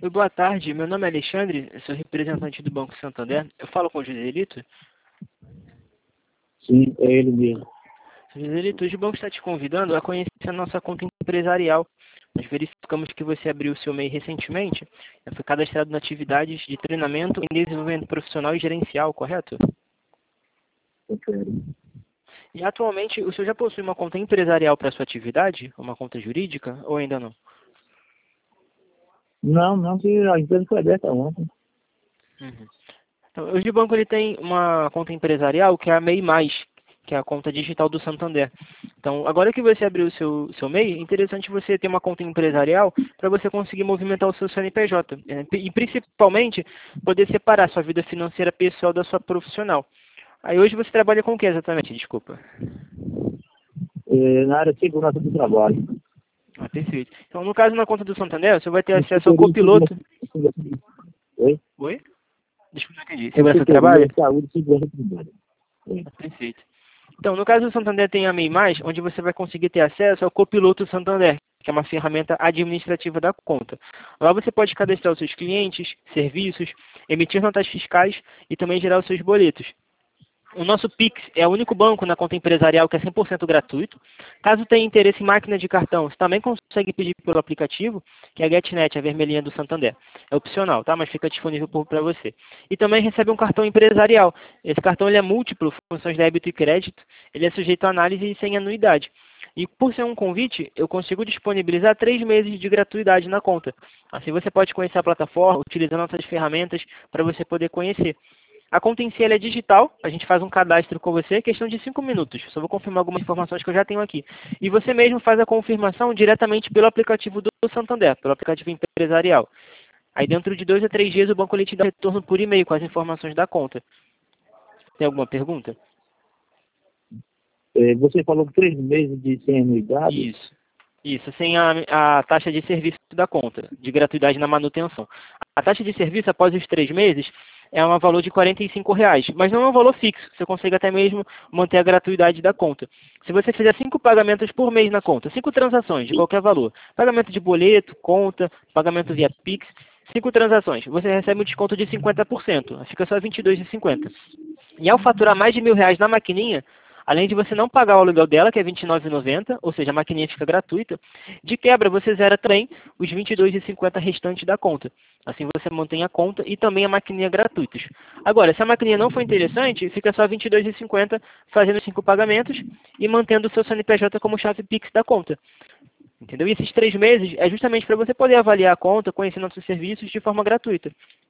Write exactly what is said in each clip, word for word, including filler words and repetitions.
Oi, boa tarde. Meu nome é Alexandre, eu sou representante do Banco Santander. Eu falo com o Joselito. Sim, é ele mesmo. Joselito, hoje o banco está te convidando a conhecer a nossa conta empresarial. Nós verificamos que você abriu o seu M E I recentemente e foi cadastrado na atividades de treinamento em desenvolvimento profissional e gerencial, correto? Eu quero. E atualmente o senhor já possui uma conta empresarial para sua atividade? Uma conta jurídica ou ainda não? Não, não, que a empresa foi aberta ontem. Uhum. Então, hoje o banco ele tem uma conta empresarial que é a M E I Mais, que é a conta digital do Santander. Então, agora que você abriu o seu, seu M E I, é interessante você ter uma conta empresarial para você conseguir movimentar o seu C N P J. né? E principalmente poder separar sua vida financeira pessoal da sua profissional. Aí hoje você trabalha com o que exatamente? Desculpa. É, na área de segurança do trabalho. Ah, perfeito. Então, no caso, na conta do Santander, você vai ter acesso ao Consultoria de copiloto. segurança. Oi? Oi? Desculpa, não entendi. Segurança do Consultoria trabalho? de saúde e segurança do trabalho. Oi. Ah, perfeito. Então, no caso do Santander tem a M E I Mais, onde você vai conseguir ter acesso ao Copiloto Santander, que é uma ferramenta administrativa da conta. Lá você pode cadastrar os seus clientes, serviços, emitir notas fiscais e também gerar os seus boletos. O nosso Pix é o único banco na conta empresarial que é cem por cento gratuito. Caso tenha interesse em máquina de cartão, você também consegue pedir pelo aplicativo, que é a GetNet, a vermelhinha do Santander. É opcional, tá? Mas fica disponível para você. E também recebe um cartão empresarial. Esse cartão ele é múltiplo, funções de débito e crédito. Ele é sujeito a análise e sem anuidade. E por ser um convite, eu consigo disponibilizar três meses de gratuidade na conta. Assim você pode conhecer a plataforma, utilizando nossas ferramentas para você poder conhecer. A conta em si ela é digital, a gente faz um cadastro com você, questão de cinco minutos. Só vou confirmar algumas informações que eu já tenho aqui. E você mesmo faz a confirmação diretamente pelo aplicativo do Santander, pelo aplicativo empresarial. Aí dentro de dois a três dias o banco ele te dá retorno por e-mail com as informações da conta. Tem alguma pergunta? É, você falou que três meses de sem anuidade. Isso. Isso, sem a, a taxa de serviço da conta, de gratuidade na manutenção. A taxa de serviço após os três meses é um valor de quarenta e cinco reais, mas não é um valor fixo. Você consegue até mesmo manter a gratuidade da conta. Se você fizer cinco pagamentos por mês na conta, cinco transações de qualquer valor, pagamento de boleto, conta, pagamento via Pix, cinco transações, você recebe um desconto de cinquenta por cento. Fica só vinte e dois reais e cinquenta centavos. E ao faturar mais de mil reais na maquininha, além de você não pagar o aluguel dela, que é vinte e nove reais e noventa centavos, ou seja, a maquininha fica gratuita, de quebra você zera também os vinte e dois reais e cinquenta centavos restantes da conta. Assim você mantém a conta e também a maquininha gratuitas. Agora, se a maquininha não for interessante, fica só vinte e dois reais e cinquenta centavos fazendo cinco pagamentos e mantendo o seu C N P J como chave Pix da conta. Entendeu? E esses três meses é justamente para você poder avaliar a conta, conhecer nossos serviços de forma gratuita.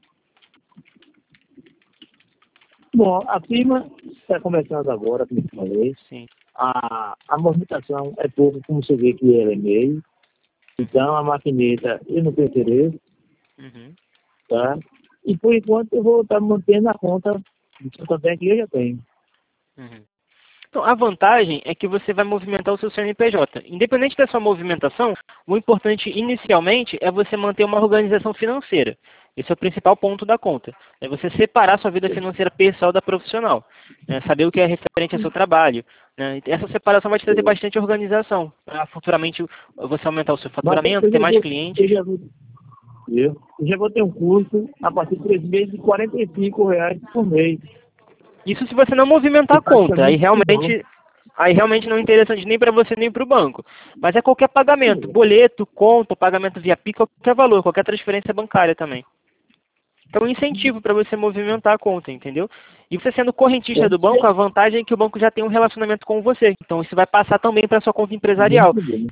Bom, a firma está começando agora, como eu falei. Sim. A, a movimentação é pouco, como você vê que ela é meio. Então, a maquineta, eu não tenho interesse, Uhum. tá? E, por enquanto, eu vou estar mantendo a conta do Santander que eu já tenho. Uhum. Então, a vantagem é que você vai movimentar o seu C N P J. Independente da sua movimentação, o importante inicialmente é você manter uma organização financeira. Esse é o principal ponto da conta. É você separar sua vida financeira pessoal da profissional. Né? Saber o que é referente ao seu trabalho. Né? Essa separação vai te trazer bastante organização. Para futuramente você aumentar o seu Mas faturamento, eu ter já mais vou, eu clientes. já vou, eu, eu já vou ter um custo a partir de três meses de quarenta e cinco reais por mês. Isso se você não movimentar Que a conta. Aí praticamente não. realmente, aí realmente não é interessante nem para você nem para o banco. Mas é qualquer pagamento, boleto, conta, pagamento via Pix, qualquer valor, qualquer transferência bancária também. Então, um incentivo para você movimentar a conta, entendeu? E você sendo correntista do banco, a vantagem é que o banco já tem um relacionamento com você. Então, isso vai passar também para a sua conta empresarial. Muito bem.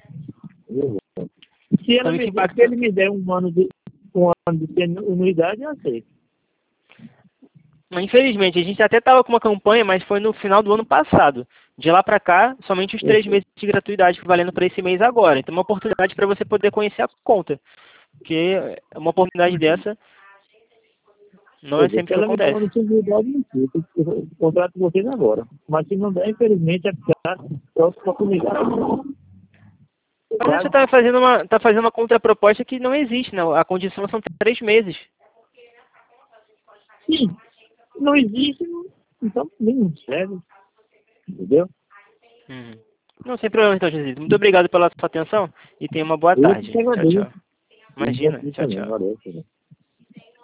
Se, ela Então, isso me, der- se impacta. ele me der um ano de, um ano de anuidade, eu aceito. Mas, infelizmente, a gente até estava com uma campanha, mas foi no final do ano passado. De lá para cá, somente os três meses de gratuidade valendo para esse mês agora. Então, é uma oportunidade para você poder conhecer a conta. Porque uma oportunidade dessa não é Pois é, sempre se que ela me der uma acontece. anuidade, não sei. Eu eu contrato com vocês agora. Mas se não der, infelizmente, é ficar próximo para comigo. Mas você está fazendo uma, tá fazendo uma contraproposta que não existe, né? A condição são três meses. Sim, não existe, então nem serve. Entendeu? Hum. Não, sem problema então, Jesus. Muito obrigado pela sua atenção e tenha uma boa Eu que tarde. te Tchau, agradeço. tchau. Imagina. Tchau, também, tchau. valeu, tchau.